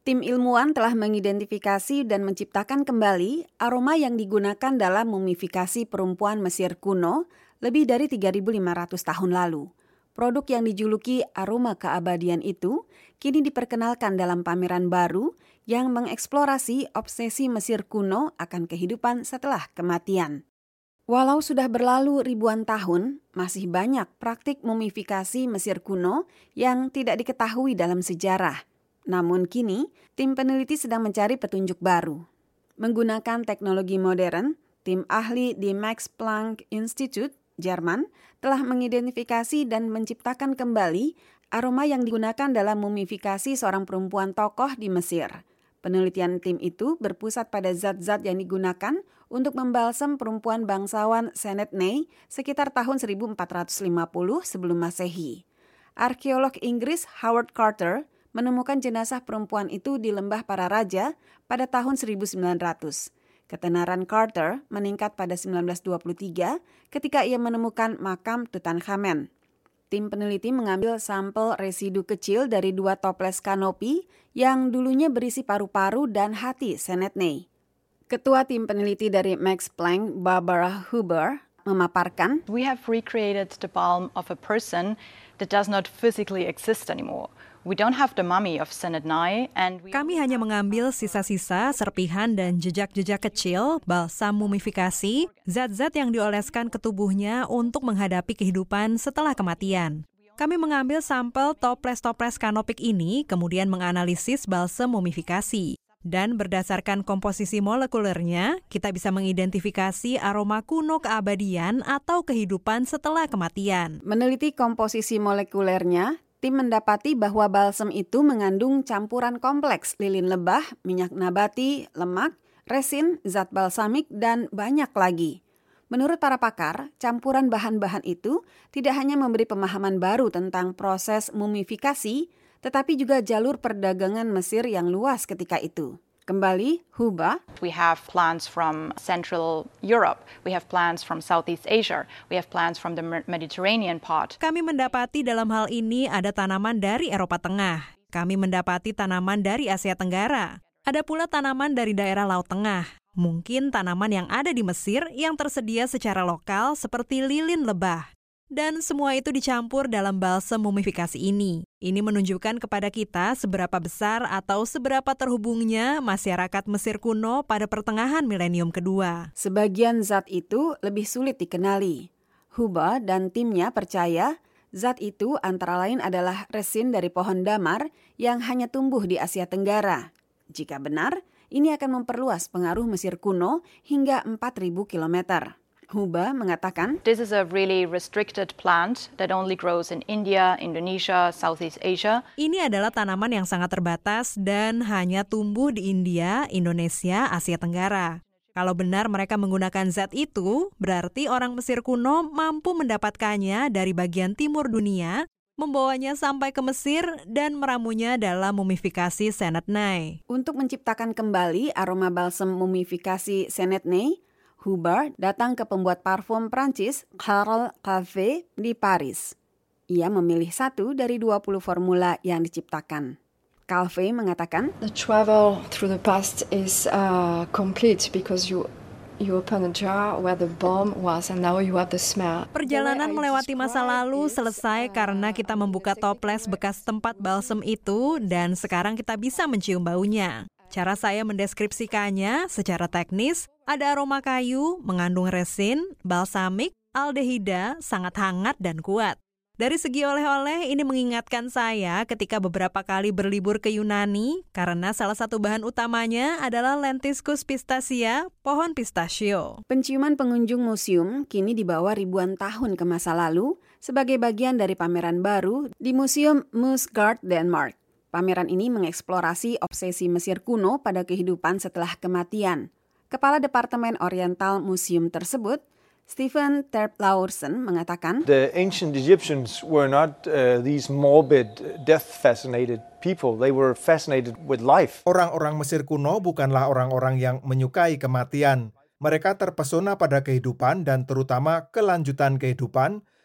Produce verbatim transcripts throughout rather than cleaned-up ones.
Tim ilmuwan telah mengidentifikasi dan menciptakan kembali aroma yang digunakan dalam mumifikasi perempuan Mesir kuno lebih dari tiga ribu lima ratus tahun lalu. Produk yang dijuluki aroma keabadian itu kini diperkenalkan dalam pameran baru yang mengeksplorasi obsesi Mesir kuno akan kehidupan setelah kematian. Walau sudah berlalu ribuan tahun, masih banyak praktik mumifikasi Mesir kuno yang tidak diketahui dalam sejarah. Namun kini, tim peneliti sedang mencari petunjuk baru. Menggunakan teknologi modern, tim ahli di Max Planck Institute, Jerman, telah mengidentifikasi dan menciptakan kembali aroma yang digunakan dalam mumifikasi seorang perempuan tokoh di Mesir. Penelitian tim itu berpusat pada zat-zat yang digunakan untuk membalsam perempuan bangsawan Senetneh sekitar tahun seribu empat ratus lima puluh sebelum Masehi. Arkeolog Inggris Howard Carter menemukan jenazah perempuan itu di Lembah Para Raja pada tahun seribu sembilan ratus. Ketenaran Carter meningkat pada seribu sembilan ratus dua puluh tiga ketika ia menemukan makam Tutankhamen. Tim peneliti mengambil sampel residu kecil dari dua toples kanopi yang dulunya berisi paru-paru dan hati Senetneh. Ketua tim peneliti dari Max Planck, Barbara Huber, memaparkan, "We have recreated the palm of a person that does not physically exist anymore. We don't have the mummy of Senetneh and we... Kami hanya mengambil sisa-sisa, serpihan dan jejak-jejak kecil, balsam mumifikasi, zat-zat yang dioleskan ke tubuhnya untuk menghadapi kehidupan setelah kematian. Kami mengambil sampel toples-toples kanopik ini, kemudian menganalisis balsam mumifikasi. Dan berdasarkan komposisi molekulernya, kita bisa mengidentifikasi aroma kuno keabadian atau kehidupan setelah kematian." Meneliti komposisi molekulernya, tim mendapati bahwa balsam itu mengandung campuran kompleks lilin lebah, minyak nabati, lemak, resin, zat balsamik, dan banyak lagi. Menurut para pakar, campuran bahan-bahan itu tidak hanya memberi pemahaman baru tentang proses mumifikasi, tetapi juga jalur perdagangan Mesir yang luas ketika itu. Kembali, Huba. We have plants from Central Europe. We have plants from Southeast Asia. We have plants from the Mediterranean part. Kami mendapati dalam hal ini ada tanaman dari Eropa Tengah. Kami mendapati tanaman dari Asia Tenggara. Ada pula tanaman dari daerah Laut Tengah. Mungkin tanaman yang ada di Mesir yang tersedia secara lokal seperti lilin lebah. Dan semua itu dicampur dalam balsam mumifikasi ini. Ini menunjukkan kepada kita seberapa besar atau seberapa terhubungnya masyarakat Mesir kuno pada pertengahan milenium kedua. Sebagian zat itu lebih sulit dikenali. Huba dan timnya percaya zat itu antara lain adalah resin dari pohon damar yang hanya tumbuh di Asia Tenggara. Jika benar, ini akan memperluas pengaruh Mesir kuno hingga empat ribu kilometer. Huba mengatakan, "This is a really restricted plant that only grows in India, Indonesia, Southeast Asia." Ini adalah tanaman yang sangat terbatas dan hanya tumbuh di India, Indonesia, Asia Tenggara. Kalau benar mereka menggunakan zat itu, berarti orang Mesir kuno mampu mendapatkannya dari bagian timur dunia, membawanya sampai ke Mesir dan meramunya dalam mumifikasi Senetneh. Untuk menciptakan kembali aroma balsam mumifikasi Senetneh, Huber datang ke pembuat parfum Prancis Carl Calvé di Paris. Ia memilih satu dari dua puluh formula yang diciptakan. Calvé mengatakan, "The travel through the past is uh, complete because you you open a jar where the bomb was and now you have the smell." Perjalanan melewati masa lalu selesai karena kita membuka toples bekas tempat balsam itu dan sekarang kita bisa mencium baunya. Cara saya mendeskripsikannya secara teknis, ada aroma kayu, mengandung resin, balsamik, aldehida, sangat hangat dan kuat. Dari segi oleh-oleh, ini mengingatkan saya ketika beberapa kali berlibur ke Yunani, karena salah satu bahan utamanya adalah Lentiscus pistacia, pohon pistachio. Penciuman pengunjung museum kini dibawa ribuan tahun ke masa lalu sebagai bagian dari pameran baru di Museum Musgard, Denmark. Pameran ini mengeksplorasi obsesi Mesir kuno pada kehidupan setelah kematian. Kepala Departemen Oriental Museum tersebut, Stephen Terp-Laursen, mengatakan, "The ancient Egyptians were not uh, these morbid, death-fascinated people. They were fascinated with life." Orang-orang Mesir kuno bukanlah orang-orang yang menyukai kematian. Mereka terpesona pada kehidupan dan terutama kelanjutan kehidupan,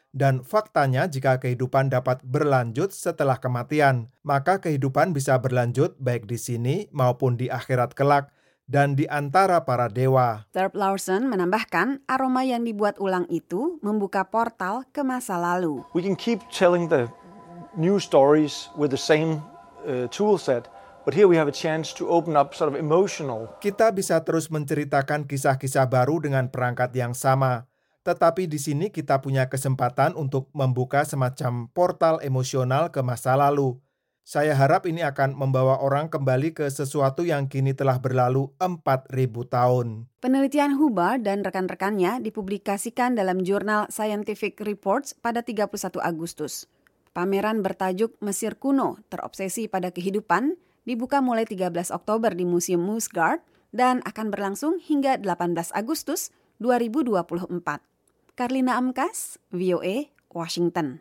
Dan faktanya jika kehidupan dapat berlanjut setelah kematian, maka kehidupan bisa berlanjut baik di sini maupun di akhirat kelak dan di antara para dewa. Thurp Lawson menambahkan, aroma yang dibuat ulang itu membuka portal ke masa lalu. We can keep telling the new stories with the same uh, tool set, but here we have a chance to open up sort of emotional. Kita bisa terus menceritakan kisah-kisah baru dengan perangkat yang sama. Tetapi di sini kita punya kesempatan untuk membuka semacam portal emosional ke masa lalu. Saya harap ini akan membawa orang kembali ke sesuatu yang kini telah berlalu empat ribu tahun. Penelitian Hubbard dan rekan-rekannya dipublikasikan dalam jurnal Scientific Reports pada tiga puluh satu Agustus. Pameran bertajuk Mesir Kuno, Terobsesi pada Kehidupan, dibuka mulai tiga belas Oktober di Museum Musgard dan akan berlangsung hingga delapan belas Agustus dua ribu dua puluh empat. Karlina Amkas, V O A, Washington.